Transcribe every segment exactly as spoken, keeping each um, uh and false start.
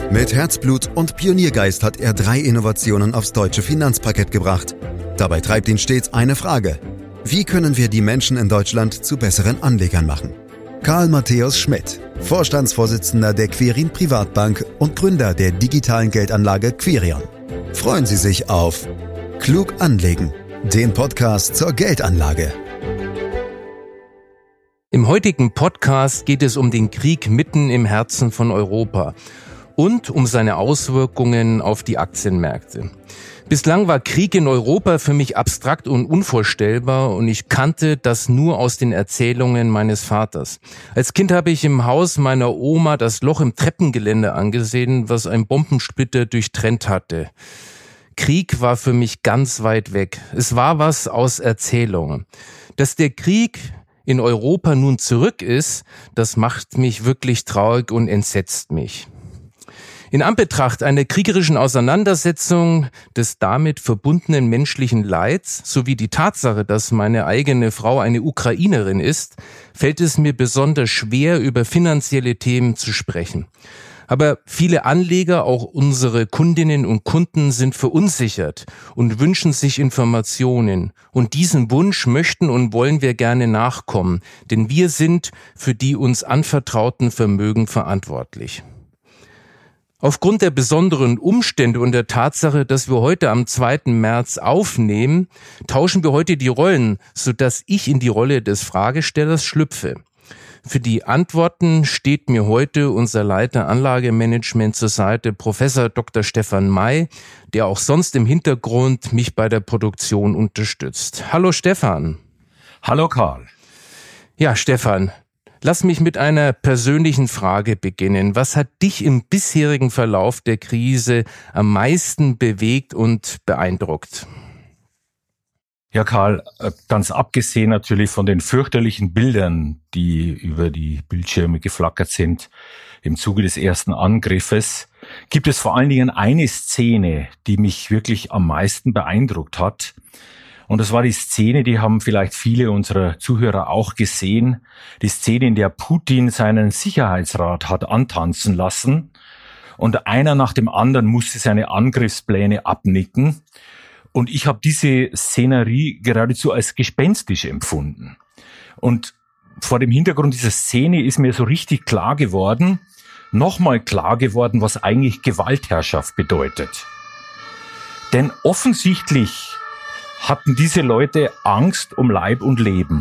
Mit Herzblut und Pioniergeist hat er drei Innovationen aufs deutsche Finanzparkett gebracht. Dabei treibt ihn stets eine Frage: Wie können wir die Menschen in Deutschland zu besseren Anlegern machen? Karl Matthäus Schmidt, Vorstandsvorsitzender der Quirin Privatbank und Gründer der digitalen Geldanlage Quirion. Freuen Sie sich auf Klug anlegen, den Podcast zur Geldanlage. Im heutigen Podcast geht es um den Krieg mitten im Herzen von Europa und um seine Auswirkungen auf die Aktienmärkte. Bislang war Krieg in Europa für mich abstrakt und unvorstellbar und ich kannte das nur aus den Erzählungen meines Vaters. Als Kind habe ich im Haus meiner Oma das Loch im Treppengeländer angesehen, was ein Bombensplitter durchtrennt hatte. Krieg war für mich ganz weit weg. Es war was aus Erzählungen. Dass der Krieg in Europa nun zurück ist, das macht mich wirklich traurig und entsetzt mich. In Anbetracht einer kriegerischen Auseinandersetzung, des damit verbundenen menschlichen Leids sowie die Tatsache, dass meine eigene Frau eine Ukrainerin ist, fällt es mir besonders schwer, über finanzielle Themen zu sprechen. Aber viele Anleger, auch unsere Kundinnen und Kunden, sind verunsichert und wünschen sich Informationen. Und diesem Wunsch möchten und wollen wir gerne nachkommen, denn wir sind für die uns anvertrauten Vermögen verantwortlich. Aufgrund der besonderen Umstände und der Tatsache, dass wir heute am zweiten März aufnehmen, tauschen wir heute die Rollen, sodass ich in die Rolle des Fragestellers schlüpfe. Für die Antworten steht mir heute unser Leiter Anlagemanagement zur Seite, Professor Doktor Stefan May, der auch sonst im Hintergrund mich bei der Produktion unterstützt. Hallo Stefan. Hallo Karl. Ja, Stefan. Lass mich mit einer persönlichen Frage beginnen. Was hat dich im bisherigen Verlauf der Krise am meisten bewegt und beeindruckt? Ja, Karl, ganz abgesehen natürlich von den fürchterlichen Bildern, die über die Bildschirme geflackert sind im Zuge des ersten Angriffes, gibt es vor allen Dingen eine Szene, die mich wirklich am meisten beeindruckt hat. Und das war die Szene, die haben vielleicht viele unserer Zuhörer auch gesehen, die Szene, in der Putin seinen Sicherheitsrat hat antanzen lassen und einer nach dem anderen musste seine Angriffspläne abnicken. Und ich habe diese Szenerie geradezu als gespenstisch empfunden. Und vor dem Hintergrund dieser Szene ist mir so richtig klar geworden, nochmal klar geworden, was eigentlich Gewaltherrschaft bedeutet. Denn offensichtlich hatten diese Leute Angst um Leib und Leben.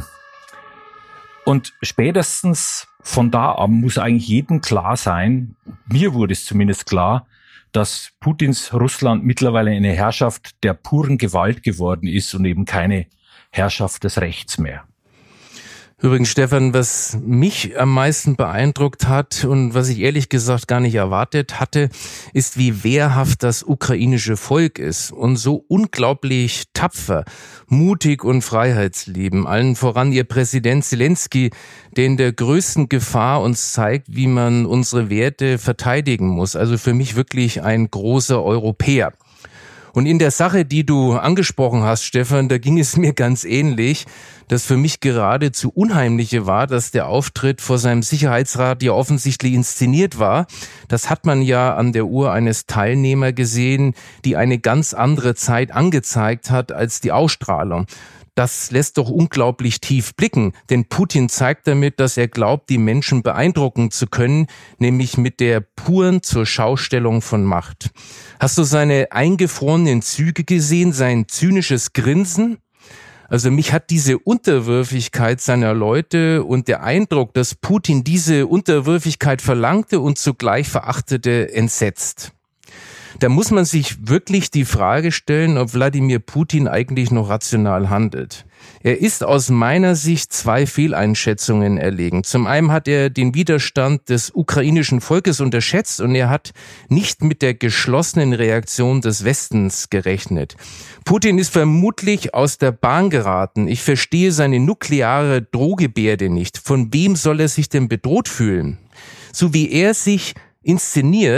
Und spätestens von da an muss eigentlich jedem klar sein, mir wurde es zumindest klar, dass Putins Russland mittlerweile eine Herrschaft der puren Gewalt geworden ist und eben keine Herrschaft des Rechts mehr. Übrigens, Stefan, was mich am meisten beeindruckt hat und was ich ehrlich gesagt gar nicht erwartet hatte, ist, wie wehrhaft das ukrainische Volk ist und so unglaublich tapfer, mutig und freiheitsliebend. Allen voran ihr Präsident Zelensky, der in der größten Gefahr uns zeigt, wie man unsere Werte verteidigen muss. Also für mich wirklich ein großer Europäer. Und in der Sache, die du angesprochen hast, Stefan, da ging es mir ganz ähnlich. Das für mich geradezu Unheimliche war, dass der Auftritt vor seinem Sicherheitsrat ja offensichtlich inszeniert war. Das hat man ja an der Uhr eines Teilnehmers gesehen, die eine ganz andere Zeit angezeigt hat als die Ausstrahlung. Das lässt doch unglaublich tief blicken, denn Putin zeigt damit, dass er glaubt, die Menschen beeindrucken zu können, nämlich mit der puren Zurschaustellung von Macht. Hast du seine eingefrorenen Züge gesehen, sein zynisches Grinsen? Also mich hat diese Unterwürfigkeit seiner Leute und der Eindruck, dass Putin diese Unterwürfigkeit verlangte und zugleich verachtete, entsetzt. Da muss man sich wirklich die Frage stellen, ob Wladimir Putin eigentlich noch rational handelt. Er ist aus meiner Sicht zwei Fehleinschätzungen erlegen. Zum einen hat er den Widerstand des ukrainischen Volkes unterschätzt und er hat nicht mit der geschlossenen Reaktion des Westens gerechnet. Putin ist vermutlich aus der Bahn geraten. Ich verstehe seine nukleare Drohgebärde nicht. Von wem soll er sich denn bedroht fühlen? So wie er sich inszeniert,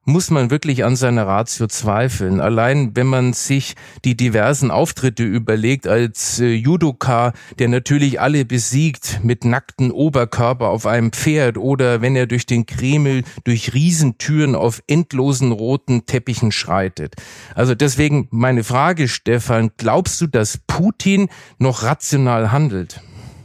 muss man wirklich an seiner Ratio zweifeln. Allein wenn man sich die diversen Auftritte überlegt als äh, Judoka, der natürlich alle besiegt mit nackten Oberkörper auf einem Pferd, oder wenn er durch den Kreml durch Riesentüren auf endlosen roten Teppichen schreitet. Also deswegen meine Frage, Stefan, glaubst du, dass Putin noch rational handelt?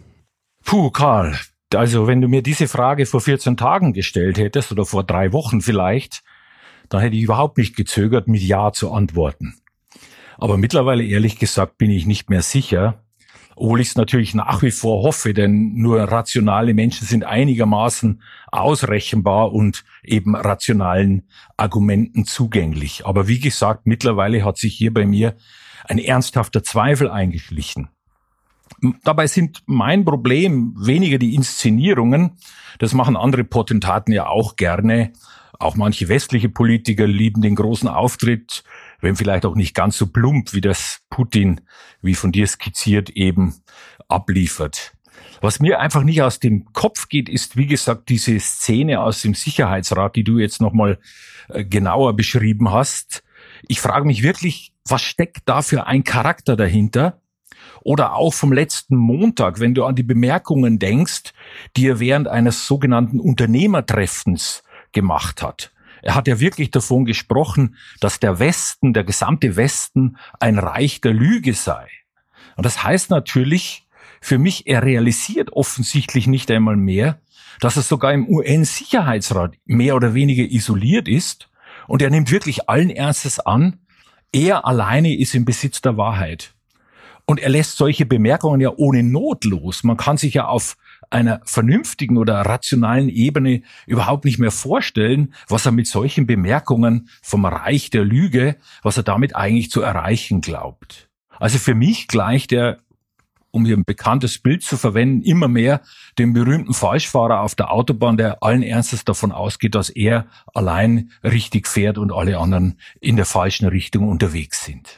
Puh, Karl, also wenn du mir diese Frage vor vierzehn Tagen gestellt hättest oder vor drei Wochen vielleicht, dann hätte ich überhaupt nicht gezögert, mit Ja zu antworten. Aber mittlerweile, ehrlich gesagt, bin ich nicht mehr sicher, obwohl ich es natürlich nach wie vor hoffe, denn nur rationale Menschen sind einigermaßen ausrechenbar und eben rationalen Argumenten zugänglich. Aber wie gesagt, mittlerweile hat sich hier bei mir ein ernsthafter Zweifel eingeschlichen. Dabei sind mein Problem weniger die Inszenierungen, das machen andere Potentaten ja auch gerne. Auch manche westliche Politiker lieben den großen Auftritt, wenn vielleicht auch nicht ganz so plump, wie das Putin, wie von dir skizziert, eben abliefert. Was mir einfach nicht aus dem Kopf geht, ist, wie gesagt, diese Szene aus dem Sicherheitsrat, die du jetzt nochmal genauer beschrieben hast. Ich frage mich wirklich, was steckt da für ein Charakter dahinter? Oder auch vom letzten Montag, wenn du an die Bemerkungen denkst, die er während eines sogenannten Unternehmertreffens gemacht hat. Er hat ja wirklich davon gesprochen, dass der Westen, der gesamte Westen, ein Reich der Lüge sei. Und das heißt natürlich für mich, er realisiert offensichtlich nicht einmal mehr, dass er sogar im U N-Sicherheitsrat mehr oder weniger isoliert ist. Und er nimmt wirklich allen Ernstes an, er alleine ist im Besitz der Wahrheit. Und er lässt solche Bemerkungen ja ohne Not los. Man kann sich ja auf einer vernünftigen oder rationalen Ebene überhaupt nicht mehr vorstellen, was er mit solchen Bemerkungen vom Reich der Lüge, was er damit eigentlich zu erreichen glaubt. Also für mich gleicht er, um hier ein bekanntes Bild zu verwenden, immer mehr dem berühmten Falschfahrer auf der Autobahn, der allen Ernstes davon ausgeht, dass er allein richtig fährt und alle anderen in der falschen Richtung unterwegs sind.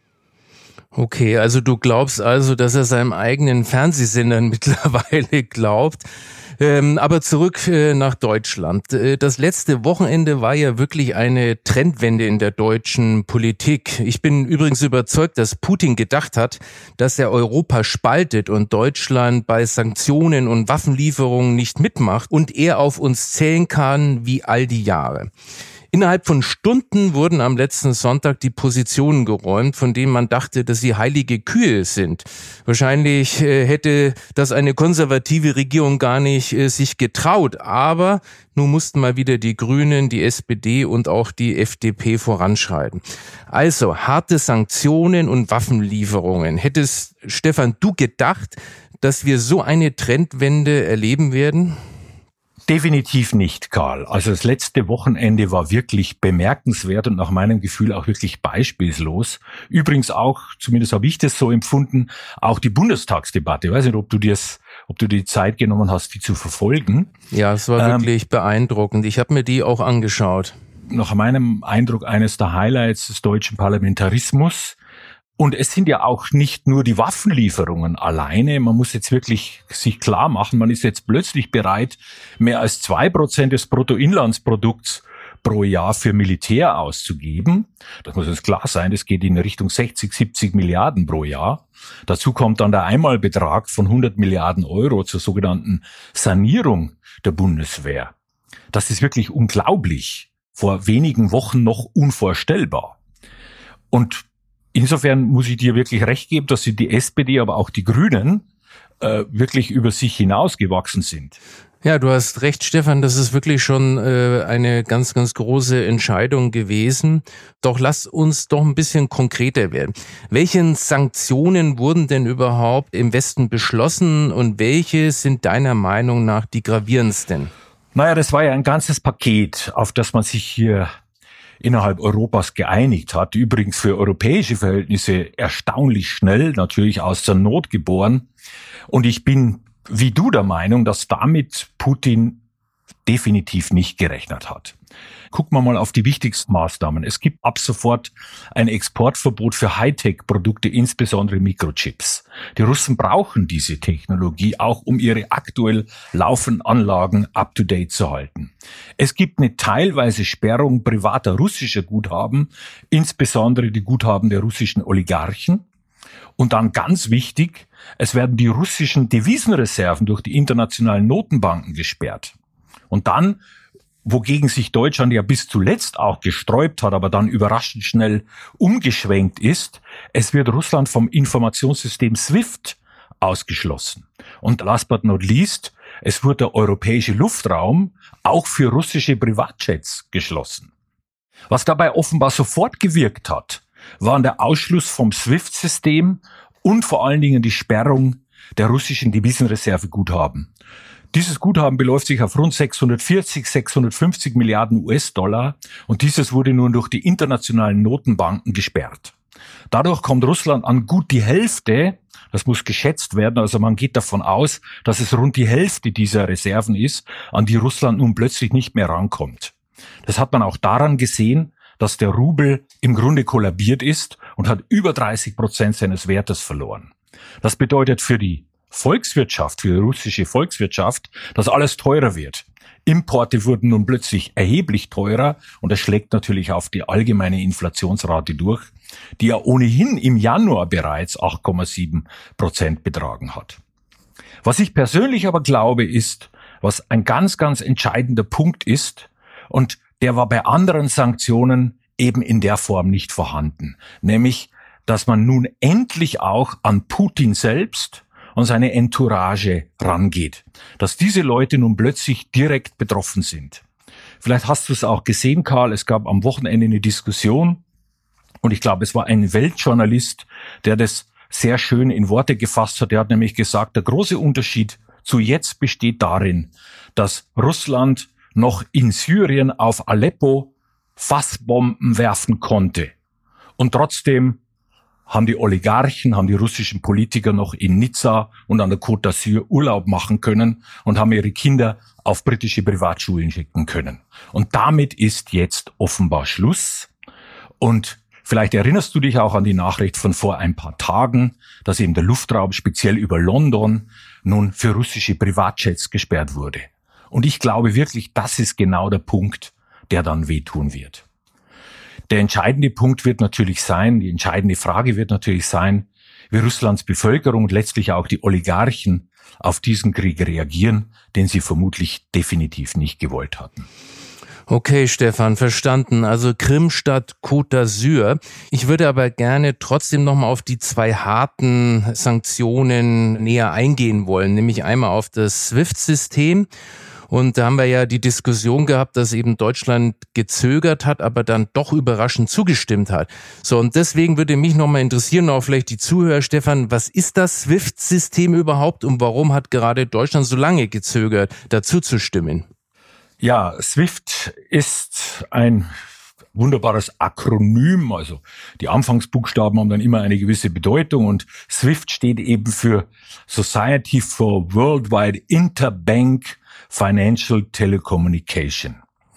Okay, also du glaubst also, dass er seinem eigenen Fernsehsendern mittlerweile glaubt. Ähm, aber zurück äh, nach Deutschland. Äh, das letzte Wochenende war ja wirklich eine Trendwende in der deutschen Politik. Ich bin übrigens überzeugt, dass Putin gedacht hat, dass er Europa spaltet und Deutschland bei Sanktionen und Waffenlieferungen nicht mitmacht und er auf uns zählen kann wie all die Jahre. Innerhalb von Stunden wurden am letzten Sonntag die Positionen geräumt, von denen man dachte, dass sie heilige Kühe sind. Wahrscheinlich äh, hätte das eine konservative Regierung gar nicht äh, sich getraut, aber nun mussten mal wieder die Grünen, die S P D und auch die F D P voranschreiten. Also harte Sanktionen und Waffenlieferungen. Hättest, Stefan, du gedacht, dass wir so eine Trendwende erleben werden? Definitiv nicht, Karl. Also das letzte Wochenende war wirklich bemerkenswert und nach meinem Gefühl auch wirklich beispielslos. Übrigens auch, zumindest habe ich das so empfunden, auch die Bundestagsdebatte. Ich weiß nicht, ob du dir ob du die Zeit genommen hast, die zu verfolgen. Ja, es war ähm, wirklich beeindruckend. Ich habe mir die auch angeschaut. Nach meinem Eindruck eines der Highlights des deutschen Parlamentarismus. Und es sind ja auch nicht nur die Waffenlieferungen alleine. Man muss jetzt wirklich sich klar machen, man ist jetzt plötzlich bereit, mehr als zwei Prozent des Bruttoinlandsprodukts pro Jahr für Militär auszugeben. Das muss uns klar sein, das geht in Richtung sechzig, siebzig Milliarden pro Jahr. Dazu kommt dann der Einmalbetrag von hundert Milliarden Euro zur sogenannten Sanierung der Bundeswehr. Das ist wirklich unglaublich. Vor wenigen Wochen noch unvorstellbar. Und insofern muss ich dir wirklich recht geben, dass die S P D, aber auch die Grünen äh, wirklich über sich hinausgewachsen sind. Ja, du hast recht, Stefan, das ist wirklich schon äh, eine ganz, ganz große Entscheidung gewesen. Doch lass uns doch ein bisschen konkreter werden. Welche Sanktionen wurden denn überhaupt im Westen beschlossen und welche sind deiner Meinung nach die gravierendsten? Naja, das war ja ein ganzes Paket, auf das man sich hier innerhalb Europas geeinigt hat. Übrigens für europäische Verhältnisse erstaunlich schnell, natürlich aus der Not geboren. Und ich bin wie du der Meinung, dass damit Putin definitiv nicht gerechnet hat. Gucken wir mal auf die wichtigsten Maßnahmen. Es gibt ab sofort ein Exportverbot für Hightech-Produkte, insbesondere Mikrochips. Die Russen brauchen diese Technologie auch, um ihre aktuell laufenden Anlagen up-to-date zu halten. Es gibt eine teilweise Sperrung privater russischer Guthaben, insbesondere die Guthaben der russischen Oligarchen. Und dann ganz wichtig, es werden die russischen Devisenreserven durch die internationalen Notenbanken gesperrt. Und dann, wogegen sich Deutschland ja bis zuletzt auch gesträubt hat, aber dann überraschend schnell umgeschwenkt ist, es wird Russland vom Informationssystem SWIFT ausgeschlossen. Und last but not least, es wird der europäische Luftraum auch für russische Privatjets geschlossen. Was dabei offenbar sofort gewirkt hat, waren der Ausschluss vom SWIFT-System und vor allen Dingen die Sperrung der russischen Devisenreserveguthaben. Dieses Guthaben beläuft sich auf rund sechshundertvierzig, sechshundertfünfzig Milliarden U S-Dollar und dieses wurde nun durch die internationalen Notenbanken gesperrt. Dadurch kommt Russland an gut die Hälfte, das muss geschätzt werden, also man geht davon aus, dass es rund die Hälfte dieser Reserven ist, an die Russland nun plötzlich nicht mehr rankommt. Das hat man auch daran gesehen, dass der Rubel im Grunde kollabiert ist und hat über dreißig Prozent seines Wertes verloren. Das bedeutet für die Volkswirtschaft, für die russische Volkswirtschaft, dass alles teurer wird. Importe wurden nun plötzlich erheblich teurer und das schlägt natürlich auf die allgemeine Inflationsrate durch, die ja ohnehin im Januar bereits acht Komma sieben Prozent betragen hat. Was ich persönlich aber glaube ist, was ein ganz, ganz entscheidender Punkt ist und der war bei anderen Sanktionen eben in der Form nicht vorhanden, nämlich, dass man nun endlich auch an Putin selbst und seine Entourage rangeht, dass diese Leute nun plötzlich direkt betroffen sind. Vielleicht hast du es auch gesehen, Karl, es gab am Wochenende eine Diskussion und ich glaube, es war ein Weltjournalist, der das sehr schön in Worte gefasst hat. Der hat nämlich gesagt, der große Unterschied zu jetzt besteht darin, dass Russland noch in Syrien auf Aleppo Fassbomben werfen konnte und trotzdem haben die Oligarchen, haben die russischen Politiker noch in Nizza und an der Côte d'Azur Urlaub machen können und haben ihre Kinder auf britische Privatschulen schicken können. Und damit ist jetzt offenbar Schluss. Und vielleicht erinnerst du dich auch an die Nachricht von vor ein paar Tagen, dass eben der Luftraum speziell über London nun für russische Privatjets gesperrt wurde. Und ich glaube wirklich, das ist genau der Punkt, der dann wehtun wird. Der entscheidende Punkt wird natürlich sein, die entscheidende Frage wird natürlich sein, wie Russlands Bevölkerung und letztlich auch die Oligarchen auf diesen Krieg reagieren, den sie vermutlich definitiv nicht gewollt hatten. Okay, Stefan, verstanden. Also Krim statt Côte d'Azur. Ich würde aber gerne trotzdem nochmal auf die zwei harten Sanktionen näher eingehen wollen, nämlich einmal auf das SWIFT-System. Und da haben wir ja die Diskussion gehabt, dass eben Deutschland gezögert hat, aber dann doch überraschend zugestimmt hat. So, und deswegen würde mich nochmal interessieren, auch vielleicht die Zuhörer, Stefan, was ist das SWIFT-System überhaupt und warum hat gerade Deutschland so lange gezögert, dazu zu stimmen? Ja, SWIFT ist ein wunderbares Akronym, also die Anfangsbuchstaben haben dann immer eine gewisse Bedeutung und SWIFT steht eben für Society for Worldwide Interbank Financial Telecommunication.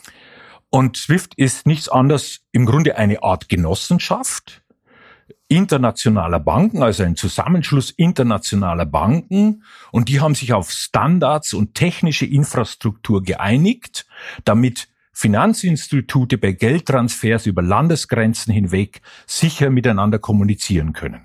Und SWIFT ist nichts anderes, im Grunde eine Art Genossenschaft internationaler Banken, also ein Zusammenschluss internationaler Banken, und die haben sich auf Standards und technische Infrastruktur geeinigt, damit Finanzinstitute bei Geldtransfers über Landesgrenzen hinweg sicher miteinander kommunizieren können.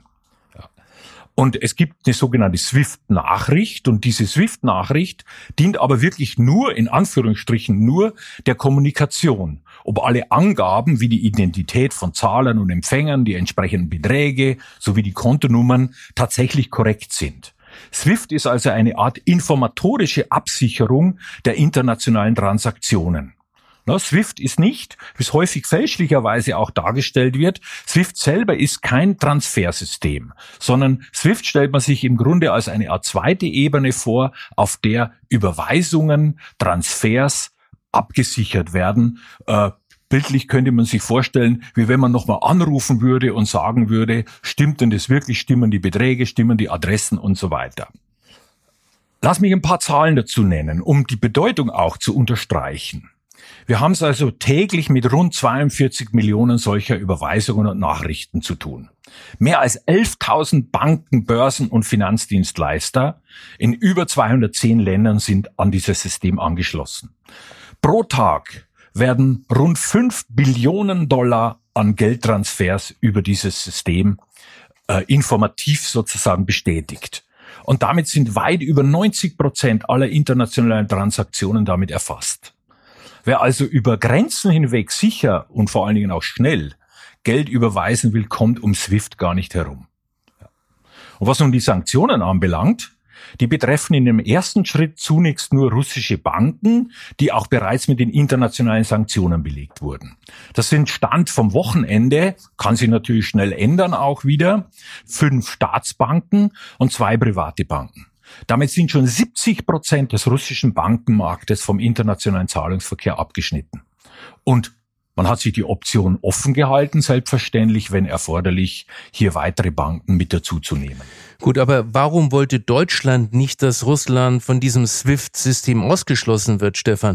Und es gibt eine sogenannte SWIFT-Nachricht und diese SWIFT-Nachricht dient aber wirklich nur, in Anführungsstrichen nur, der Kommunikation. Ob alle Angaben wie die Identität von Zahlern und Empfängern, die entsprechenden Beträge sowie die Kontonummern tatsächlich korrekt sind. SWIFT ist also eine Art informatorische Absicherung der internationalen Transaktionen. Na, SWIFT ist nicht, wie es häufig fälschlicherweise auch dargestellt wird, SWIFT selber ist kein Transfersystem, sondern SWIFT stellt man sich im Grunde als eine Art zweite Ebene vor, auf der Überweisungen, Transfers abgesichert werden. Äh, bildlich könnte man sich vorstellen, wie wenn man nochmal anrufen würde und sagen würde, stimmt denn das wirklich, stimmen die Beträge, stimmen die Adressen und so weiter. Lass mich ein paar Zahlen dazu nennen, um die Bedeutung auch zu unterstreichen. Wir haben es also täglich mit rund zweiundvierzig Millionen solcher Überweisungen und Nachrichten zu tun. Mehr als elftausend Banken, Börsen und Finanzdienstleister in über zweihundertzehn Ländern sind an dieses System angeschlossen. Pro Tag werden rund fünf Billionen Dollar an Geldtransfers über dieses System äh, informativ sozusagen bestätigt. Und damit sind weit über neunzig Prozent aller internationalen Transaktionen damit erfasst. Wer also über Grenzen hinweg sicher und vor allen Dingen auch schnell Geld überweisen will, kommt um SWIFT gar nicht herum. Und was nun die Sanktionen anbelangt, die betreffen in dem ersten Schritt zunächst nur russische Banken, die auch bereits mit den internationalen Sanktionen belegt wurden. Das sind Stand vom Wochenende, kann sich natürlich schnell ändern auch wieder, fünf Staatsbanken und zwei private Banken. Damit sind schon siebzig Prozent des russischen Bankenmarktes vom internationalen Zahlungsverkehr abgeschnitten. Und man hat sich die Option offen gehalten, selbstverständlich, wenn erforderlich, hier weitere Banken mit dazuzunehmen. Gut, aber warum wollte Deutschland nicht, dass Russland von diesem SWIFT-System ausgeschlossen wird, Stefan?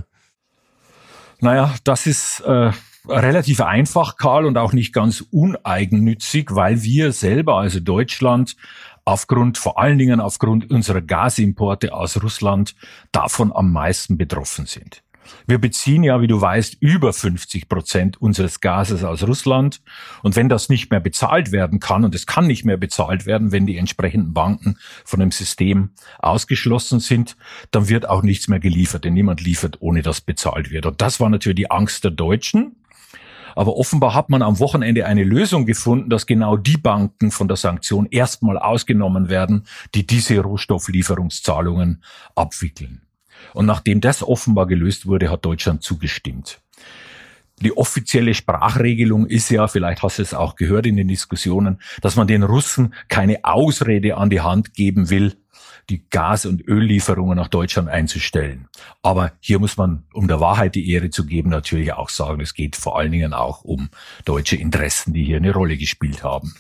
Naja, das ist äh, relativ einfach, Karl, und auch nicht ganz uneigennützig, weil wir selber, also Deutschland, aufgrund, vor allen Dingen aufgrund unserer Gasimporte aus Russland, davon am meisten betroffen sind. Wir beziehen ja, wie du weißt, über fünfzig Prozent unseres Gases aus Russland. Und wenn das nicht mehr bezahlt werden kann, und es kann nicht mehr bezahlt werden, wenn die entsprechenden Banken von dem System ausgeschlossen sind, dann wird auch nichts mehr geliefert, denn niemand liefert, ohne dass bezahlt wird. Und das war natürlich die Angst der Deutschen. Aber offenbar hat man am Wochenende eine Lösung gefunden, dass genau die Banken von der Sanktion erstmal ausgenommen werden, die diese Rohstofflieferungszahlungen abwickeln. Und nachdem das offenbar gelöst wurde, hat Deutschland zugestimmt. Die offizielle Sprachregelung ist ja, vielleicht hast du es auch gehört in den Diskussionen, dass man den Russen keine Ausrede an die Hand geben will, die Gas- und Öllieferungen nach Deutschland einzustellen. Aber hier muss man, um der Wahrheit die Ehre zu geben, natürlich auch sagen, es geht vor allen Dingen auch um deutsche Interessen, die hier eine Rolle gespielt haben.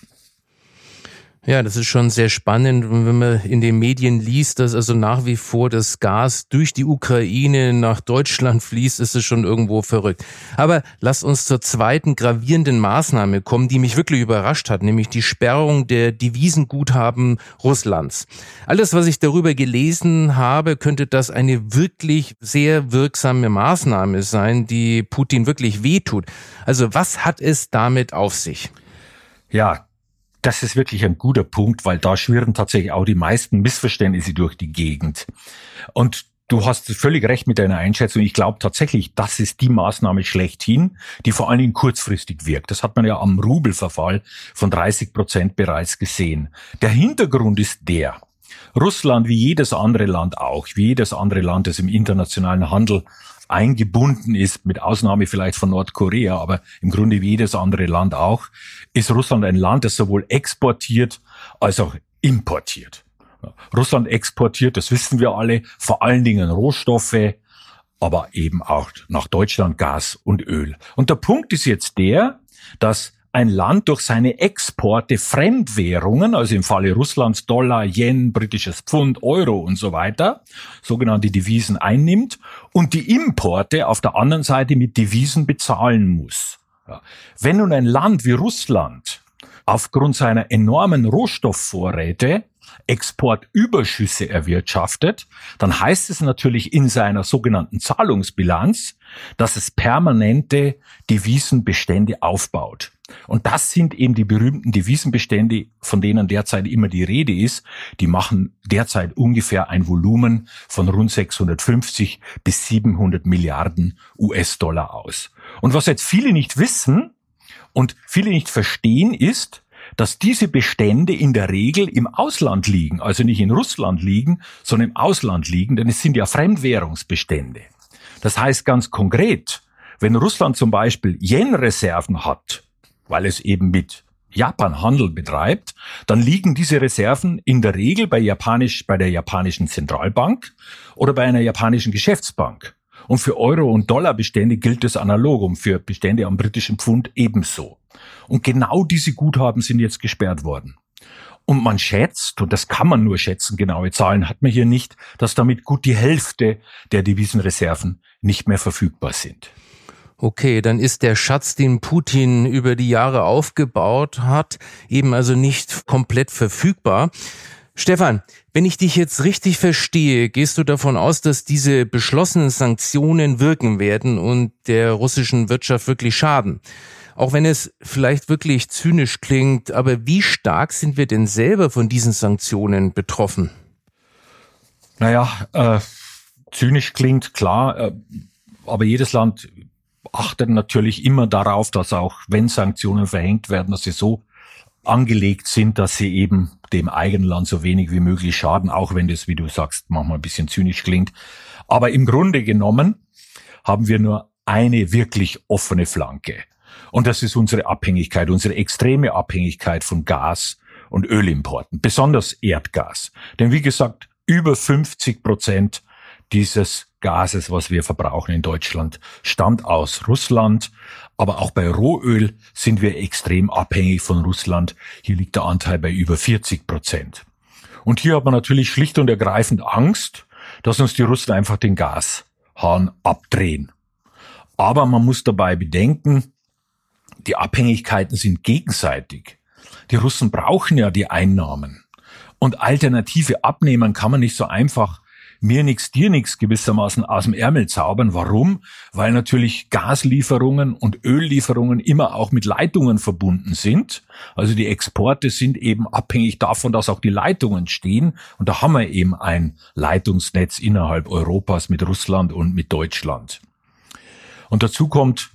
Ja, das ist schon sehr spannend, wenn man in den Medien liest, dass also nach wie vor das Gas durch die Ukraine nach Deutschland fließt, ist es schon irgendwo verrückt. Aber lass uns zur zweiten gravierenden Maßnahme kommen, die mich wirklich überrascht hat, nämlich die Sperrung der Devisenguthaben Russlands. Alles, was ich darüber gelesen habe, könnte das eine wirklich sehr wirksame Maßnahme sein, die Putin wirklich wehtut. Also was hat es damit auf sich? Ja, das ist wirklich ein guter Punkt, weil da schwirren tatsächlich auch die meisten Missverständnisse durch die Gegend. Und du hast völlig recht mit deiner Einschätzung. Ich glaube tatsächlich, das ist die Maßnahme schlechthin, die vor allen Dingen kurzfristig wirkt. Das hat man ja am Rubelverfall von dreißig Prozent bereits gesehen. Der Hintergrund ist der: Russland, wie jedes andere Land auch, wie jedes andere Land, das im internationalen Handel eingebunden ist, mit Ausnahme vielleicht von Nordkorea, aber im Grunde wie jedes andere Land auch, ist Russland ein Land, das sowohl exportiert als auch importiert. Russland exportiert, das wissen wir alle, vor allen Dingen Rohstoffe, aber eben auch nach Deutschland Gas und Öl. Und der Punkt ist jetzt der, dass ein Land durch seine Exporte Fremdwährungen, also im Falle Russlands Dollar, Yen, britisches Pfund, Euro und so weiter, sogenannte Devisen einnimmt und die Importe auf der anderen Seite mit Devisen bezahlen muss. Ja. Wenn nun ein Land wie Russland aufgrund seiner enormen Rohstoffvorräte Exportüberschüsse erwirtschaftet, dann heißt es natürlich in seiner sogenannten Zahlungsbilanz, dass es permanente Devisenbestände aufbaut. Und das sind eben die berühmten Devisenbestände, von denen derzeit immer die Rede ist. Die machen derzeit ungefähr ein Volumen von rund sechshundertfünfzig bis siebenhundert Milliarden U S-Dollar aus. Und was jetzt viele nicht wissen und viele nicht verstehen, ist, dass diese Bestände in der Regel im Ausland liegen, also nicht in Russland liegen, sondern im Ausland liegen, denn es sind ja Fremdwährungsbestände. Das heißt ganz konkret, wenn Russland zum Beispiel Yen-Reserven hat, weil es eben mit Japan Handel betreibt, dann liegen diese Reserven in der Regel bei japanisch, bei der japanischen Zentralbank oder bei einer japanischen Geschäftsbank. Und für Euro- und Dollarbestände gilt das analog und für Bestände am britischen Pfund ebenso. Und genau diese Guthaben sind jetzt gesperrt worden. Und man schätzt, und das kann man nur schätzen, genaue Zahlen hat man hier nicht, dass damit gut die Hälfte der Devisenreserven nicht mehr verfügbar sind. Okay, dann ist der Schatz, den Putin über die Jahre aufgebaut hat, eben also nicht komplett verfügbar. Stefan, wenn ich dich jetzt richtig verstehe, gehst du davon aus, dass diese beschlossenen Sanktionen wirken werden und der russischen Wirtschaft wirklich schaden? Auch wenn es vielleicht wirklich zynisch klingt, aber wie stark sind wir denn selber von diesen Sanktionen betroffen? Naja, äh, zynisch klingt, klar, äh, aber jedes Land achtet natürlich immer darauf, dass auch wenn Sanktionen verhängt werden, dass sie so angelegt sind, dass sie eben dem eigenen Land so wenig wie möglich schaden, auch wenn das, wie du sagst, manchmal ein bisschen zynisch klingt. Aber im Grunde genommen haben wir nur eine wirklich offene Flanke. Und das ist unsere Abhängigkeit, unsere extreme Abhängigkeit von Gas- und Ölimporten, besonders Erdgas. Denn wie gesagt, über fünfzig Prozent dieses Gases, was wir verbrauchen in Deutschland, stammt aus Russland. Aber auch bei Rohöl sind wir extrem abhängig von Russland. Hier liegt der Anteil bei über vierzig Prozent. Und hier hat man natürlich schlicht und ergreifend Angst, dass uns die Russen einfach den Gashahn abdrehen. Aber man muss dabei bedenken, die Abhängigkeiten sind gegenseitig. Die Russen brauchen ja die Einnahmen. Und alternative Abnehmern kann man nicht so einfach mir nix, dir nix gewissermaßen aus dem Ärmel zaubern. Warum? Weil natürlich Gaslieferungen und Öllieferungen immer auch mit Leitungen verbunden sind. Also die Exporte sind eben abhängig davon, dass auch die Leitungen stehen. Und da haben wir eben ein Leitungsnetz innerhalb Europas mit Russland und mit Deutschland. Und dazu kommt,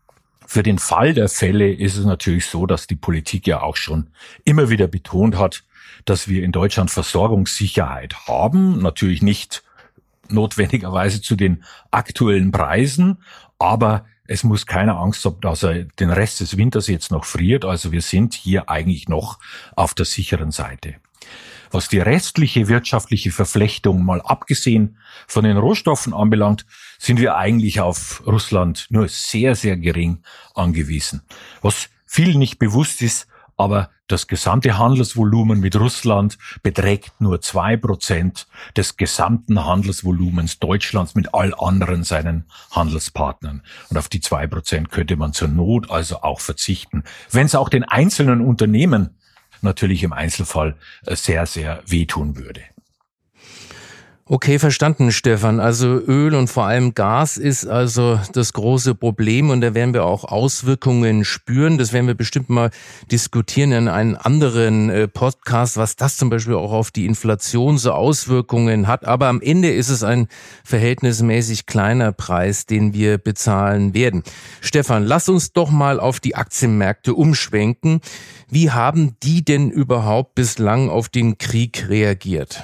für den Fall der Fälle ist es natürlich so, dass die Politik ja auch schon immer wieder betont hat, dass wir in Deutschland Versorgungssicherheit haben. Natürlich nicht notwendigerweise zu den aktuellen Preisen, aber es muss keiner Angst haben, dass er den Rest des Winters jetzt noch friert. Also wir sind hier eigentlich noch auf der sicheren Seite. Was die restliche wirtschaftliche Verflechtung mal abgesehen von den Rohstoffen anbelangt, sind wir eigentlich auf Russland nur sehr, sehr gering angewiesen. Was vielen nicht bewusst ist, aber das gesamte Handelsvolumen mit Russland beträgt nur zwei Prozent des gesamten Handelsvolumens Deutschlands mit all anderen seinen Handelspartnern. Und auf die zwei Prozent könnte man zur Not also auch verzichten, wenn es auch den einzelnen Unternehmen natürlich im Einzelfall sehr, sehr wehtun würde. Okay, verstanden, Stefan. Also Öl und vor allem Gas ist also das große Problem und da werden wir auch Auswirkungen spüren. Das werden wir bestimmt mal diskutieren in einem anderen Podcast, was das zum Beispiel auch auf die Inflation so Auswirkungen hat. Aber am Ende ist es ein verhältnismäßig kleiner Preis, den wir bezahlen werden. Stefan, lass uns doch mal auf die Aktienmärkte umschwenken. Wie haben die denn überhaupt bislang auf den Krieg reagiert?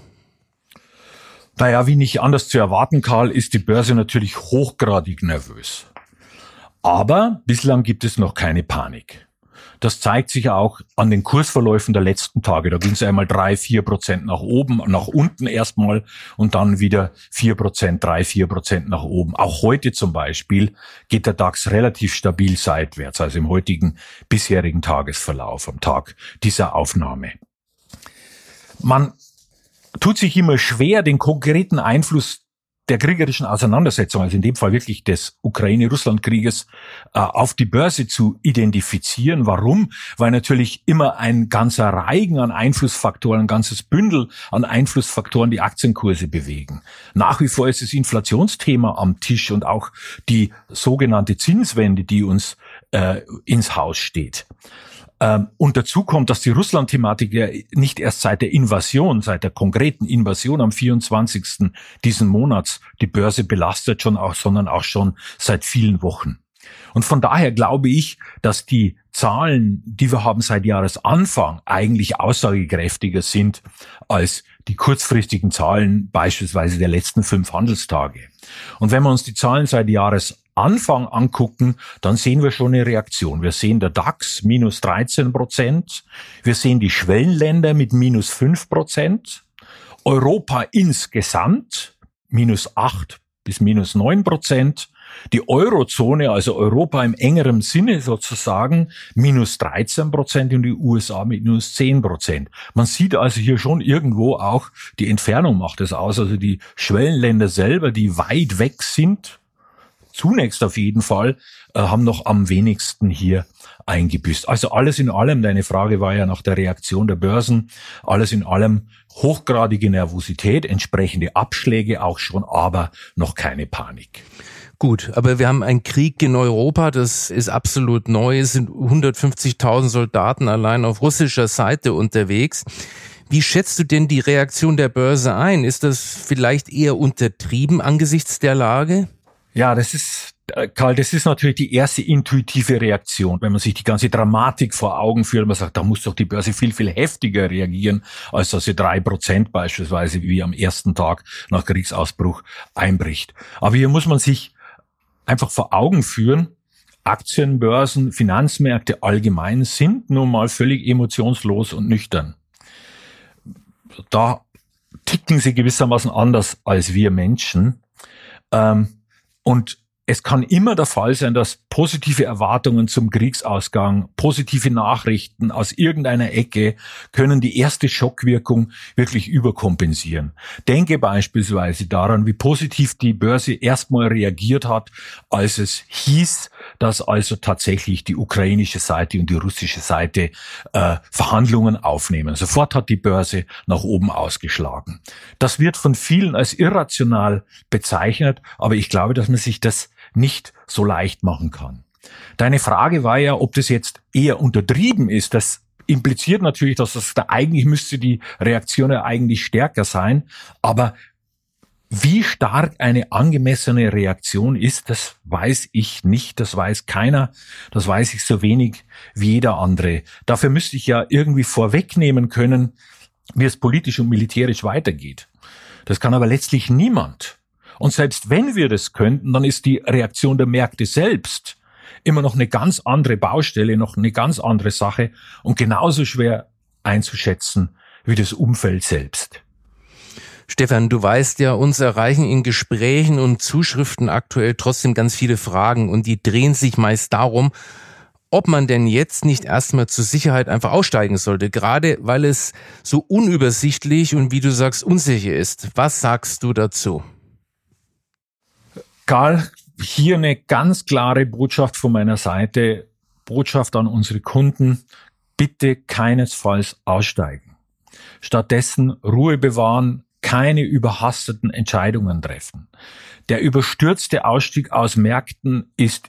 Naja, wie nicht anders zu erwarten, Karl, ist die Börse natürlich hochgradig nervös. Aber bislang gibt es noch keine Panik. Das zeigt sich auch an den Kursverläufen der letzten Tage. Da ging es einmal drei, vier Prozent nach oben, nach unten erstmal und dann wieder vier Prozent, drei, vier Prozent nach oben. Auch heute zum Beispiel geht der DAX relativ stabil seitwärts, also im heutigen bisherigen Tagesverlauf, am Tag dieser Aufnahme. Man tut sich immer schwer, den konkreten Einfluss der kriegerischen Auseinandersetzung, also in dem Fall wirklich des Ukraine-Russland-Krieges, äh, auf die Börse zu identifizieren. Warum? Weil natürlich immer ein ganzer Reigen an Einflussfaktoren, ein ganzes Bündel an Einflussfaktoren die Aktienkurse bewegen. Nach wie vor ist das Inflationsthema am Tisch und auch die sogenannte Zinswende, die uns äh, ins Haus steht. Und dazu kommt, dass die Russland-Thematik ja nicht erst seit der Invasion, seit der konkreten Invasion am vierundzwanzigsten diesen Monats die Börse belastet, schon auch, sondern auch schon seit vielen Wochen. Und von daher glaube ich, dass die Zahlen, die wir haben seit Jahresanfang, eigentlich aussagekräftiger sind als die kurzfristigen Zahlen beispielsweise der letzten fünf Handelstage. Und wenn wir uns die Zahlen seit Jahresanfang angucken, dann sehen wir schon eine Reaktion. Wir sehen der DAX minus dreizehn Prozent, wir sehen die Schwellenländer mit minus fünf Prozent, Europa insgesamt minus acht bis minus neun Prozent Die Eurozone, also Europa im engeren Sinne sozusagen, minus dreizehn Prozent und die U S A mit minus zehn Prozent. Man sieht also hier schon irgendwo auch, die Entfernung macht es aus, also die Schwellenländer selber, die weit weg sind, zunächst auf jeden Fall, äh, haben noch am wenigsten hier eingebüßt. Also alles in allem, deine Frage war ja nach der Reaktion der Börsen, alles in allem hochgradige Nervosität, entsprechende Abschläge auch schon, aber noch keine Panik. Gut, aber wir haben einen Krieg in Europa, das ist absolut neu, es sind hundertfünfzigtausend Soldaten allein auf russischer Seite unterwegs. Wie schätzt du denn die Reaktion der Börse ein? Ist das vielleicht eher untertrieben angesichts der Lage? Ja, das ist, Karl, das ist natürlich die erste intuitive Reaktion, wenn man sich die ganze Dramatik vor Augen führt. Man sagt, da muss doch die Börse viel, viel heftiger reagieren, als dass sie drei Prozent beispielsweise wie am ersten Tag nach Kriegsausbruch einbricht. Aber hier muss man sich einfach vor Augen führen, Aktien, Börsen, Finanzmärkte allgemein sind nun mal völlig emotionslos und nüchtern. Da ticken sie gewissermaßen anders als wir Menschen. Ähm, Und es kann immer der Fall sein, dass positive Erwartungen zum Kriegsausgang, positive Nachrichten aus irgendeiner Ecke können die erste Schockwirkung wirklich überkompensieren. Denke beispielsweise daran, wie positiv die Börse erstmal reagiert hat, als es hieß, dass also tatsächlich die ukrainische Seite und die russische Seite äh, Verhandlungen aufnehmen. Sofort hat die Börse nach oben ausgeschlagen. Das wird von vielen als irrational bezeichnet, aber ich glaube, dass man sich das nicht so leicht machen kann. Deine Frage war ja, ob das jetzt eher untertrieben ist. Das impliziert natürlich, dass das da eigentlich müsste die Reaktion ja eigentlich stärker sein. Aber wie stark eine angemessene Reaktion ist, das weiß ich nicht. Das weiß keiner. Das weiß ich so wenig wie jeder andere. Dafür müsste ich ja irgendwie vorwegnehmen können, wie es politisch und militärisch weitergeht. Das kann aber letztlich niemand. Und selbst wenn wir das könnten, dann ist die Reaktion der Märkte selbst immer noch eine ganz andere Baustelle, noch eine ganz andere Sache und genauso schwer einzuschätzen wie das Umfeld selbst. Stefan, du weißt ja, uns erreichen in Gesprächen und Zuschriften aktuell trotzdem ganz viele Fragen und die drehen sich meist darum, ob man denn jetzt nicht erstmal zur Sicherheit einfach aussteigen sollte, gerade weil es so unübersichtlich und wie du sagst, unsicher ist. Was sagst du dazu? Karl, hier eine ganz klare Botschaft von meiner Seite, Botschaft an unsere Kunden, bitte keinesfalls aussteigen. Stattdessen Ruhe bewahren, keine überhasteten Entscheidungen treffen. Der überstürzte Ausstieg aus Märkten ist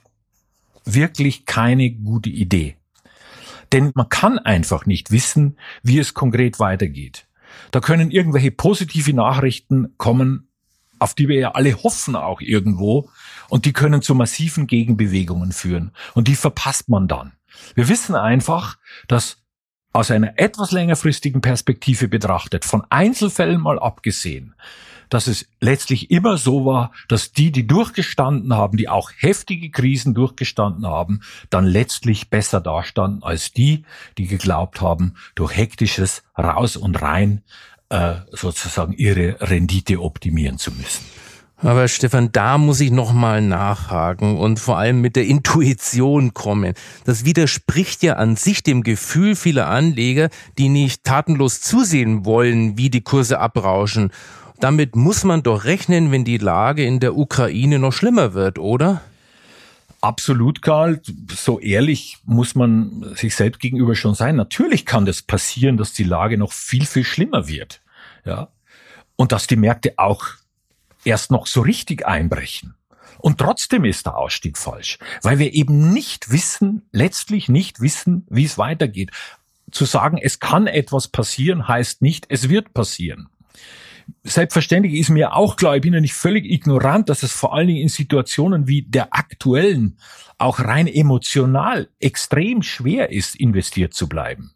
wirklich keine gute Idee. Denn man kann einfach nicht wissen, wie es konkret weitergeht. Da können irgendwelche positive Nachrichten kommen, auf die wir ja alle hoffen auch irgendwo, und die können zu massiven Gegenbewegungen führen. Und die verpasst man dann. Wir wissen einfach, dass aus einer etwas längerfristigen Perspektive betrachtet, von Einzelfällen mal abgesehen, dass es letztlich immer so war, dass die, die durchgestanden haben, die auch heftige Krisen durchgestanden haben, dann letztlich besser dastanden als die, die geglaubt haben, durch hektisches Raus und Rein äh, sozusagen ihre Rendite optimieren zu müssen. Aber Stefan, da muss ich nochmal nachhaken und vor allem mit der Intuition kommen. Das widerspricht ja an sich dem Gefühl vieler Anleger, die nicht tatenlos zusehen wollen, wie die Kurse abrauschen. Damit muss man doch rechnen, wenn die Lage in der Ukraine noch schlimmer wird, oder? Absolut, Karl. So ehrlich muss man sich selbst gegenüber schon sein. Natürlich kann das passieren, dass die Lage noch viel, viel schlimmer wird. Ja. Und dass die Märkte auch erst noch so richtig einbrechen. Und trotzdem ist der Ausstieg falsch, weil wir eben nicht wissen, letztlich nicht wissen, wie es weitergeht. Zu sagen, es kann etwas passieren, heißt nicht, es wird passieren. Selbstverständlich ist mir auch klar, ich bin ja nicht völlig ignorant, dass es vor allen Dingen in Situationen wie der aktuellen auch rein emotional extrem schwer ist, investiert zu bleiben.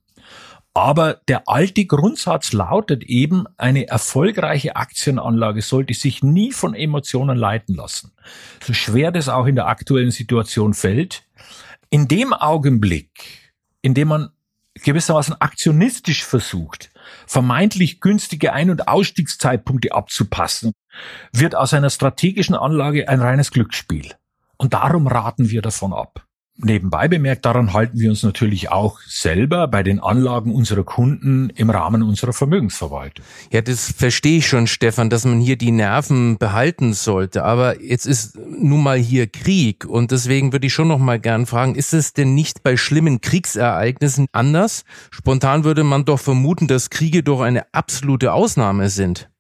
Aber der alte Grundsatz lautet eben, eine erfolgreiche Aktienanlage sollte sich nie von Emotionen leiten lassen. So schwer das auch in der aktuellen Situation fällt, in dem Augenblick, in dem man gewissermaßen aktionistisch versucht, vermeintlich günstige Ein- und Ausstiegszeitpunkte abzupassen, wird aus einer strategischen Anlage ein reines Glücksspiel. Und darum raten wir davon ab. Nebenbei bemerkt, daran halten wir uns natürlich auch selber bei den Anlagen unserer Kunden im Rahmen unserer Vermögensverwaltung. Ja, das verstehe ich schon, Stefan, dass man hier die Nerven behalten sollte. Aber jetzt ist nun mal hier Krieg und deswegen würde ich schon noch mal gern fragen, ist es denn nicht bei schlimmen Kriegsereignissen anders? Spontan würde man doch vermuten, dass Kriege doch eine absolute Ausnahme sind.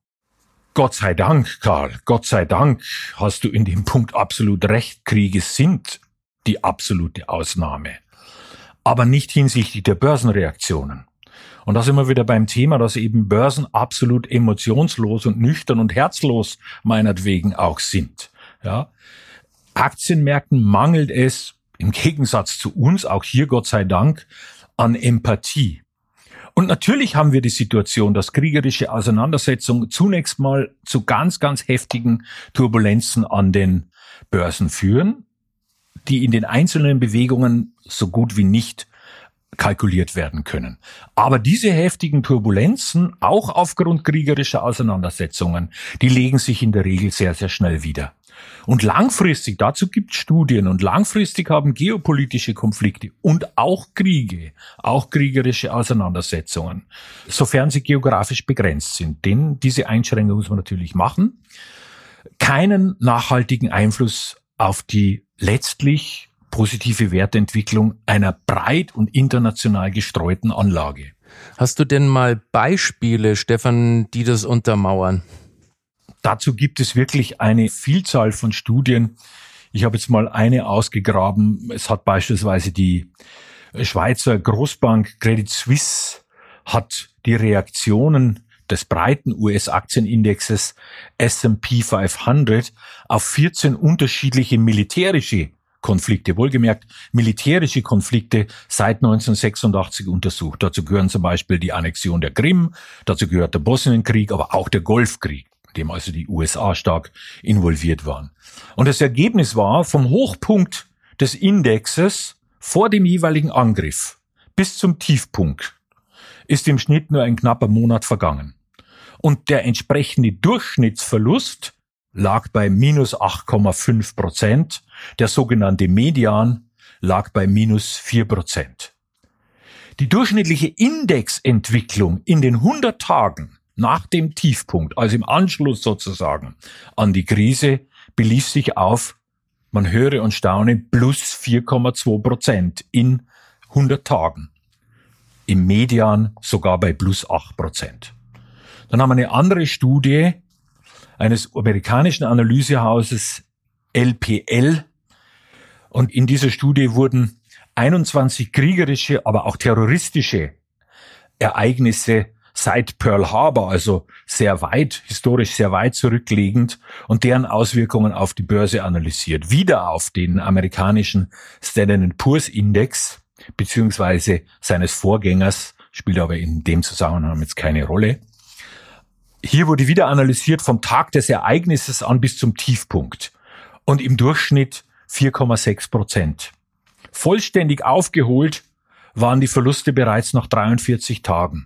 Gott sei Dank, Karl, Gott sei Dank hast du in dem Punkt absolut recht. Kriege sind die absolute Ausnahme, aber nicht hinsichtlich der Börsenreaktionen. Und da sind wir wieder beim Thema, dass eben Börsen absolut emotionslos und nüchtern und herzlos meinetwegen auch sind. Ja, Aktienmärkten mangelt es im Gegensatz zu uns, auch hier Gott sei Dank, an Empathie. Und natürlich haben wir die Situation, dass kriegerische Auseinandersetzungen zunächst mal zu ganz, ganz heftigen Turbulenzen an den Börsen führen, die in den einzelnen Bewegungen so gut wie nicht kalkuliert werden können. Aber diese heftigen Turbulenzen, auch aufgrund kriegerischer Auseinandersetzungen, die legen sich in der Regel sehr, sehr schnell wieder. Und langfristig, dazu gibt es Studien, und langfristig haben geopolitische Konflikte und auch Kriege, auch kriegerische Auseinandersetzungen, sofern sie geografisch begrenzt sind, denn diese Einschränkung muss man natürlich machen, keinen nachhaltigen Einfluss auf die letztlich positive Wertentwicklung einer breit und international gestreuten Anlage. Hast du denn mal Beispiele, Stefan, die das untermauern? Dazu gibt es wirklich eine Vielzahl von Studien. Ich habe jetzt mal eine ausgegraben. Es hat beispielsweise die Schweizer Großbank Credit Suisse hat die Reaktionen des breiten U S-Aktienindexes S and P fünfhundert auf vierzehn unterschiedliche militärische Konflikte, wohlgemerkt militärische Konflikte seit neunzehnhundertsechsundachtzig untersucht. Dazu gehören zum Beispiel die Annexion der Krim, dazu gehört der Bosnienkrieg, aber auch der Golfkrieg, in dem also die U S A stark involviert waren. Und das Ergebnis war, vom Hochpunkt des Indexes vor dem jeweiligen Angriff bis zum Tiefpunkt ist im Schnitt nur ein knapper Monat vergangen. Und der entsprechende Durchschnittsverlust lag bei minus acht Komma fünf Prozent. Der sogenannte Median lag bei minus vier Prozent. Die durchschnittliche Indexentwicklung in den hundert Tagen nach dem Tiefpunkt, also im Anschluss sozusagen an die Krise, belief sich auf, man höre und staune, plus vier Komma zwei Prozent in hundert Tagen. Im Median sogar bei plus acht Prozent. Dann haben wir eine andere Studie eines amerikanischen Analysehauses L P L. Und in dieser Studie wurden einundzwanzig kriegerische, aber auch terroristische Ereignisse seit Pearl Harbor, also sehr weit, historisch sehr weit zurückliegend, und deren Auswirkungen auf die Börse analysiert. Wieder auf den amerikanischen Standard and Poor's Index, beziehungsweise seines Vorgängers, spielt aber in dem Zusammenhang jetzt keine Rolle. Hier wurde wieder analysiert vom Tag des Ereignisses an bis zum Tiefpunkt und im Durchschnitt vier Komma sechs Prozent. Vollständig aufgeholt waren die Verluste bereits nach dreiundvierzig Tagen.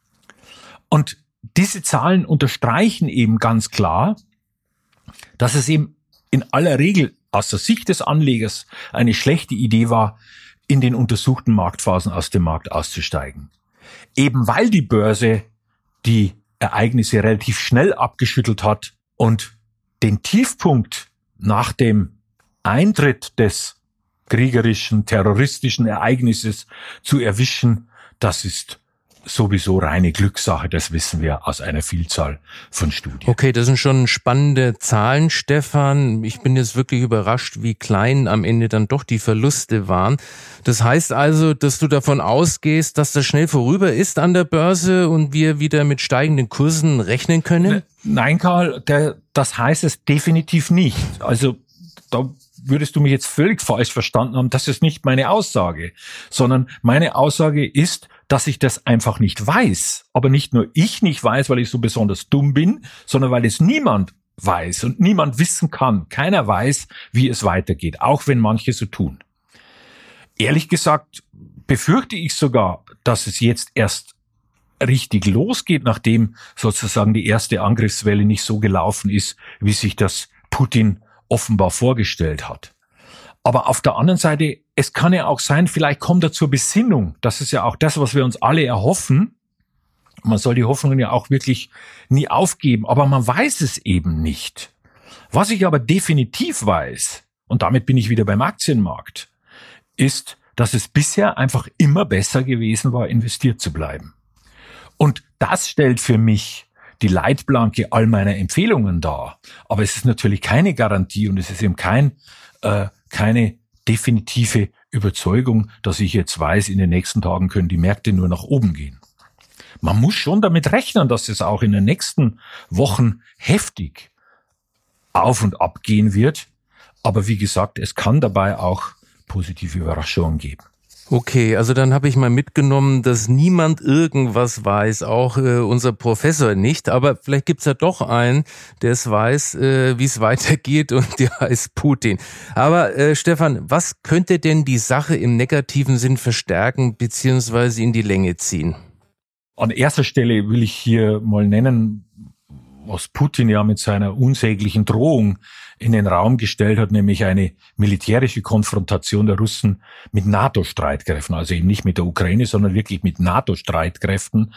Und diese Zahlen unterstreichen eben ganz klar, dass es eben in aller Regel aus der Sicht des Anlegers eine schlechte Idee war, in den untersuchten Marktphasen aus dem Markt auszusteigen. Eben weil die Börse die Ereignisse relativ schnell abgeschüttelt hat und den Tiefpunkt nach dem Eintritt des kriegerischen, terroristischen Ereignisses zu erwischen, das ist sowieso reine Glückssache, das wissen wir aus einer Vielzahl von Studien. Okay, das sind schon spannende Zahlen, Stefan. Ich bin jetzt wirklich überrascht, wie klein am Ende dann doch die Verluste waren. Das heißt also, dass du davon ausgehst, dass das schnell vorüber ist an der Börse und wir wieder mit steigenden Kursen rechnen können? Nein, Karl, der, das heißt es definitiv nicht. Also da würdest du mich jetzt völlig falsch verstanden haben. Das ist nicht meine Aussage, sondern meine Aussage ist, dass ich das einfach nicht weiß. Aber nicht nur ich nicht weiß, weil ich so besonders dumm bin, sondern weil es niemand weiß und niemand wissen kann. Keiner weiß, wie es weitergeht, auch wenn manche so tun. Ehrlich gesagt befürchte ich sogar, dass es jetzt erst richtig losgeht, nachdem sozusagen die erste Angriffswelle nicht so gelaufen ist, wie sich das Putin offenbar vorgestellt hat. Aber auf der anderen Seite, es kann ja auch sein, vielleicht kommt er zur Besinnung. Das ist ja auch das, was wir uns alle erhoffen. Man soll die Hoffnung ja auch wirklich nie aufgeben, aber man weiß es eben nicht. Was ich aber definitiv weiß, und damit bin ich wieder beim Aktienmarkt, ist, dass es bisher einfach immer besser gewesen war, investiert zu bleiben. Und das stellt für mich die Leitplanke all meiner Empfehlungen dar. Aber es ist natürlich keine Garantie und es ist eben kein, äh, keine definitive Überzeugung, dass ich jetzt weiß, in den nächsten Tagen können die Märkte nur nach oben gehen. Man muss schon damit rechnen, dass es auch in den nächsten Wochen heftig auf und ab gehen wird. Aber wie gesagt, es kann dabei auch positive Überraschungen geben. Okay, also dann habe ich mal mitgenommen, dass niemand irgendwas weiß, auch äh, unser Professor nicht. Aber vielleicht gibt's ja doch einen, der es weiß, äh, wie es weitergeht, und der heißt Putin. Aber äh, Stefan, was könnte denn die Sache im negativen Sinn verstärken beziehungsweise in die Länge ziehen? An erster Stelle will ich hier mal nennen, was Putin ja mit seiner unsäglichen Drohung in den Raum gestellt hat, nämlich eine militärische Konfrontation der Russen mit NATO-Streitkräften, also eben nicht mit der Ukraine, sondern wirklich mit NATO-Streitkräften.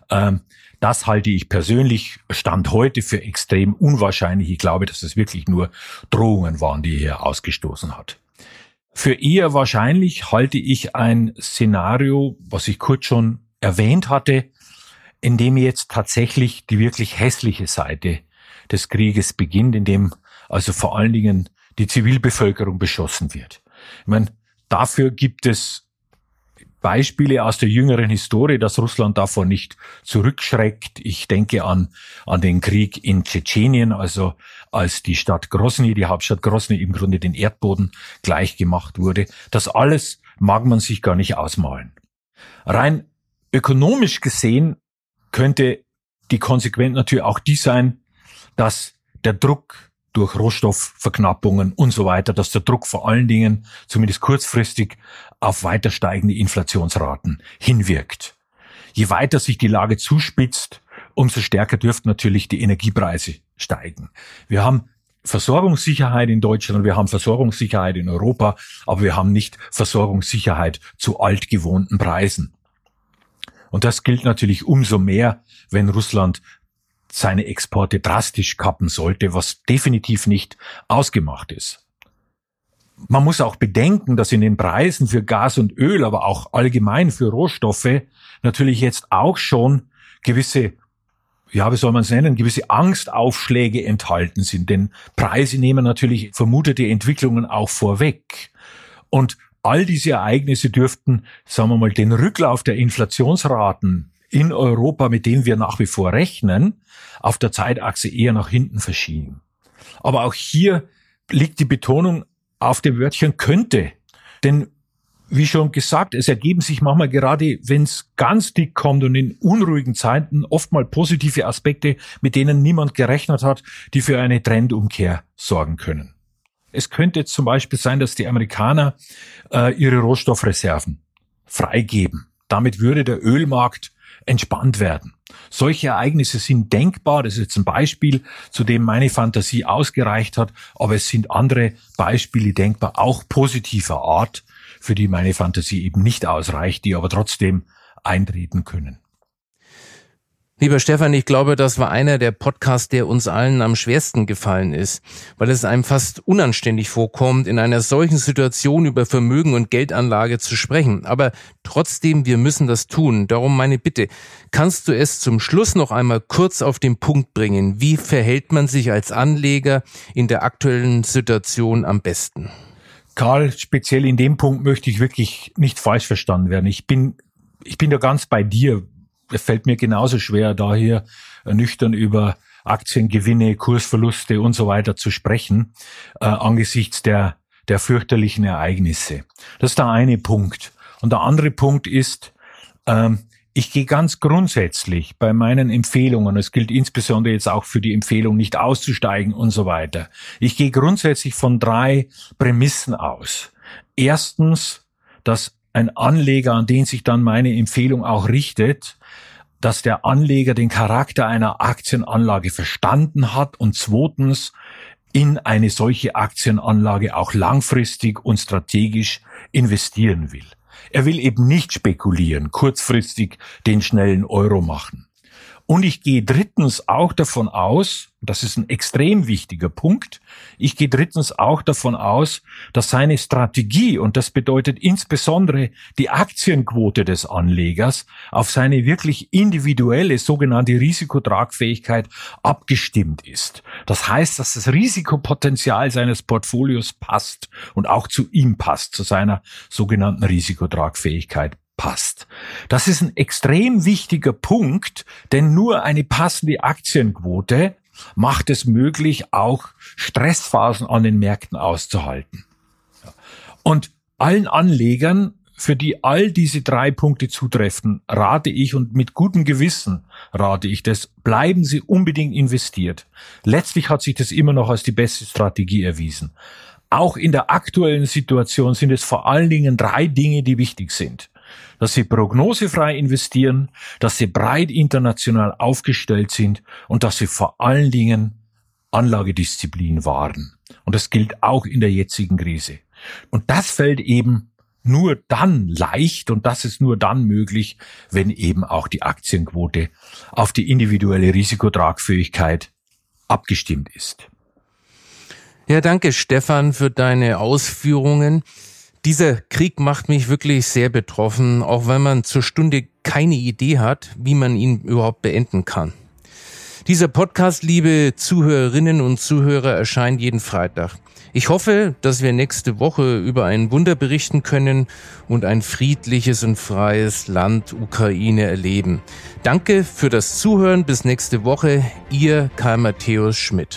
Das halte ich persönlich Stand heute für extrem unwahrscheinlich. Ich glaube, dass es wirklich nur Drohungen waren, die er hier ausgestoßen hat. Für eher wahrscheinlich halte ich ein Szenario, was ich kurz schon erwähnt hatte, in dem jetzt tatsächlich die wirklich hässliche Seite des Krieges beginnt, in dem also vor allen Dingen die Zivilbevölkerung beschossen wird. Ich meine, dafür gibt es Beispiele aus der jüngeren Historie, dass Russland davor nicht zurückschreckt. Ich denke an, an den Krieg in Tschetschenien, also als die Stadt Grosny, die Hauptstadt Grosny im Grunde den Erdboden gleich gemacht wurde. Das alles mag man sich gar nicht ausmalen. Rein ökonomisch gesehen könnte die Konsequenz natürlich auch die sein, dass der Druck durch Rohstoffverknappungen und so weiter, dass der Druck vor allen Dingen, zumindest kurzfristig, auf weiter steigende Inflationsraten hinwirkt. Je weiter sich die Lage zuspitzt, umso stärker dürften natürlich die Energiepreise steigen. Wir haben Versorgungssicherheit in Deutschland, wir haben Versorgungssicherheit in Europa, aber wir haben nicht Versorgungssicherheit zu altgewohnten Preisen. Und das gilt natürlich umso mehr, wenn Russland seine Exporte drastisch kappen sollte, was definitiv nicht ausgemacht ist. Man muss auch bedenken, dass in den Preisen für Gas und Öl, aber auch allgemein für Rohstoffe natürlich jetzt auch schon gewisse, ja, wie soll man es nennen, gewisse Angstaufschläge enthalten sind. Denn Preise nehmen natürlich vermutete Entwicklungen auch vorweg. Und all diese Ereignisse dürften, sagen wir mal, den Rücklauf der Inflationsraten in Europa, mit dem wir nach wie vor rechnen, auf der Zeitachse eher nach hinten verschieben. Aber auch hier liegt die Betonung auf dem Wörtchen könnte. Denn wie schon gesagt, es ergeben sich manchmal gerade, wenn es ganz dick kommt und in unruhigen Zeiten, oft mal positive Aspekte, mit denen niemand gerechnet hat, die für eine Trendumkehr sorgen können. Es könnte jetzt zum Beispiel sein, dass die Amerikaner äh, ihre Rohstoffreserven freigeben. Damit würde der Ölmarkt entspannt werden. Solche Ereignisse sind denkbar. Das ist jetzt ein Beispiel, zu dem meine Fantasie ausgereicht hat. Aber es sind andere Beispiele denkbar, auch positiver Art, für die meine Fantasie eben nicht ausreicht, die aber trotzdem eintreten können. Lieber Stefan, ich glaube, das war einer der Podcasts, der uns allen am schwersten gefallen ist, weil es einem fast unanständig vorkommt, in einer solchen Situation über Vermögen und Geldanlage zu sprechen. Aber trotzdem, wir müssen das tun. Darum meine Bitte, kannst du es zum Schluss noch einmal kurz auf den Punkt bringen? Wie verhält man sich als Anleger in der aktuellen Situation am besten? Karl, speziell in dem Punkt möchte ich wirklich nicht falsch verstanden werden. Ich bin, ich bin da ganz bei dir. Es fällt mir genauso schwer, da hier nüchtern über Aktiengewinne, Kursverluste und so weiter zu sprechen, äh, angesichts der, der fürchterlichen Ereignisse. Das ist der eine Punkt. Und der andere Punkt ist, ähm, ich gehe ganz grundsätzlich bei meinen Empfehlungen, es gilt insbesondere jetzt auch für die Empfehlung, nicht auszusteigen und so weiter. Ich gehe grundsätzlich von drei Prämissen aus. Erstens, dass ein Anleger, an den sich dann meine Empfehlung auch richtet, dass der Anleger den Charakter einer Aktienanlage verstanden hat und zweitens in eine solche Aktienanlage auch langfristig und strategisch investieren will. Er will eben nicht spekulieren, kurzfristig den schnellen Euro machen. Und ich gehe drittens auch davon aus, das ist ein extrem wichtiger Punkt, ich gehe drittens auch davon aus, dass seine Strategie, und das bedeutet insbesondere die Aktienquote des Anlegers, auf seine wirklich individuelle sogenannte Risikotragfähigkeit abgestimmt ist. Das heißt, dass das Risikopotenzial seines Portfolios passt und auch zu ihm passt, zu seiner sogenannten Risikotragfähigkeit passt. Das ist ein extrem wichtiger Punkt, denn nur eine passende Aktienquote macht es möglich, auch Stressphasen an den Märkten auszuhalten. Und allen Anlegern, für die all diese drei Punkte zutreffen, rate ich, und mit gutem Gewissen rate ich das, bleiben Sie unbedingt investiert. Letztlich hat sich das immer noch als die beste Strategie erwiesen. Auch in der aktuellen Situation sind es vor allen Dingen drei Dinge, die wichtig sind. Dass sie prognosefrei investieren, dass sie breit international aufgestellt sind und dass sie vor allen Dingen Anlagedisziplin wahren. Und das gilt auch in der jetzigen Krise. Und das fällt eben nur dann leicht, und das ist nur dann möglich, wenn eben auch die Aktienquote auf die individuelle Risikotragfähigkeit abgestimmt ist. Ja, danke Stefan für deine Ausführungen. Dieser Krieg macht mich wirklich sehr betroffen, auch wenn man zur Stunde keine Idee hat, wie man ihn überhaupt beenden kann. Dieser Podcast, liebe Zuhörerinnen und Zuhörer, erscheint jeden Freitag. Ich hoffe, dass wir nächste Woche über ein Wunder berichten können und ein friedliches und freies Land Ukraine erleben. Danke für das Zuhören. Bis nächste Woche. Ihr Karl Matthäus Schmidt.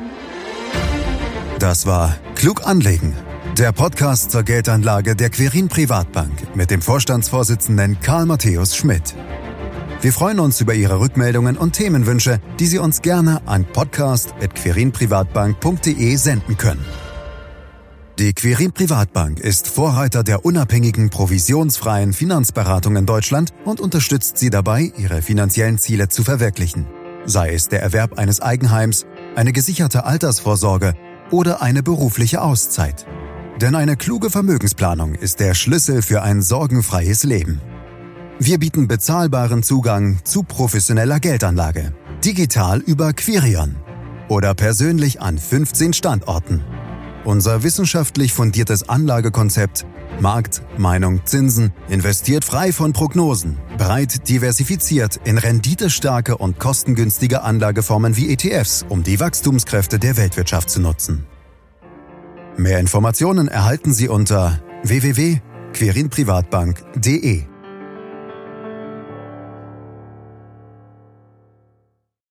Das war Klug anlegen. Der Podcast zur Geldanlage der Quirin Privatbank mit dem Vorstandsvorsitzenden Karl Matthäus Schmidt. Wir freuen uns über Ihre Rückmeldungen und Themenwünsche, die Sie uns gerne an podcast at quirin privatbank punkt de senden können. Die Quirin Privatbank ist Vorreiter der unabhängigen, provisionsfreien Finanzberatung in Deutschland und unterstützt Sie dabei, Ihre finanziellen Ziele zu verwirklichen. Sei es der Erwerb eines Eigenheims, eine gesicherte Altersvorsorge oder eine berufliche Auszeit. Denn eine kluge Vermögensplanung ist der Schlüssel für ein sorgenfreies Leben. Wir bieten bezahlbaren Zugang zu professioneller Geldanlage. Digital über Quirion oder persönlich an fünfzehn Standorten. Unser wissenschaftlich fundiertes Anlagekonzept Markt, Meinung, Zinsen investiert frei von Prognosen, breit diversifiziert in renditestarke und kostengünstige Anlageformen wie E T Fs, um die Wachstumskräfte der Weltwirtschaft zu nutzen. Mehr Informationen erhalten Sie unter w w w punkt quirin privatbank punkt de.